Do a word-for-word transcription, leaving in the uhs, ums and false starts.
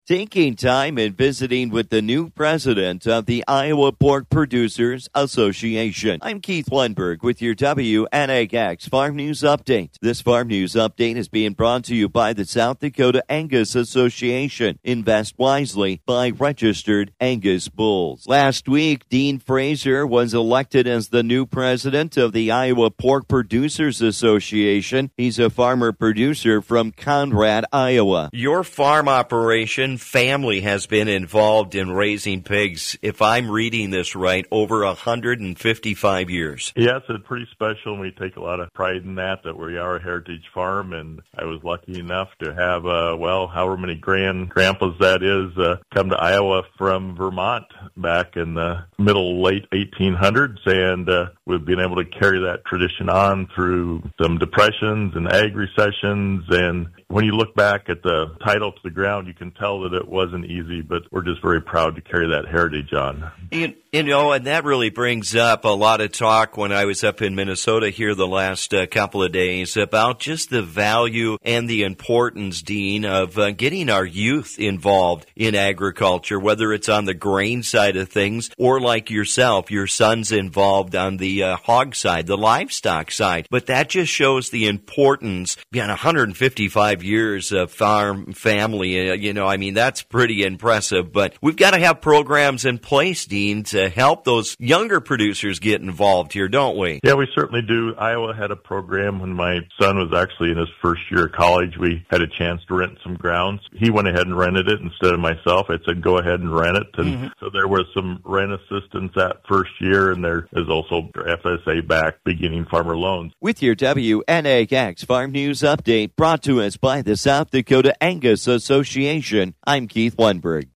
taking time and visiting with the new president of the Iowa Pork Producers Association. I'm Keith Lundberg with your W N A X Farm News Update. This Farm News Update is being brought to you by the South Dakota Angus Association. Invest wisely by registered Angus bulls. Last week, Dean Fraser was elected as the new president of the Iowa Pork Producers Association. He's a farmer producer from Conrad, Iowa. Your farm operation family has been involved in raising pigs, if I'm reading this right, over one hundred fifty-five years. Yeah, it's pretty special, and we take a lot of pride in that, that we are a heritage farm, and I was lucky enough to have, uh, well, however many grand grandpas that is, uh, come to Iowa from Vermont back in the middle, late eighteen hundreds, and uh, we've been able to carry that tradition on through some depressions and ag recessions, and when you look back at the title to the ground, you can tell that it wasn't easy, but we're just very proud to carry that heritage on. You, you know, and that really brings up a lot of talk when I was up in Minnesota here the last uh, couple of days about just the value and the importance, Dean, of uh, getting our youth involved in agriculture, whether it's on the grain side of things or like yourself, your son's involved on the uh, hog side, the livestock side. But that just shows the importance beyond one hundred fifty-five years of farm family. Uh, you know, I mean, that's pretty impressive. But we've got to have programs in place, Dean, to help those younger producers get involved here, don't we? Yeah, we certainly do. Iowa had a program when my son was actually in his first year of college. We had a chance to rent some grounds. He went ahead and rented it instead of myself. I said, go ahead and rent it. And mm-hmm. so there was some rent assistance that first year, and there is also F S A-backed beginning farmer loans. With your W N A X Farm News Update brought to us by the South Dakota Angus Association, I'm Keith Lundberg.